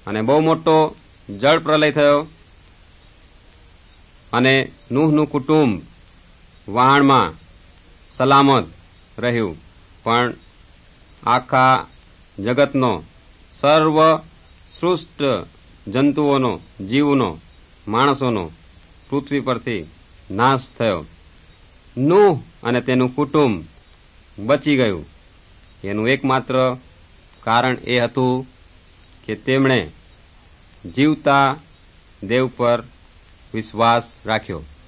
અને બહુ મોટો જળ પ્રલય થયો અને નૂહનું કુટુંબ વહાણમાં સલામત રહ્યું, પણ આખા જગતનો સર્વ સૃષ્ટ જંતુઓનો, જીવનો, માણસોનો પૃથ્વી પરથી નાશ થયો. નૂહ અને તેનું કુટુંબ બચી ગયું. એનું એકમાત્ર કારણ એ હતું કે તેમણે જીવતા દેવ પર વિશ્વાસ રાખ્યો.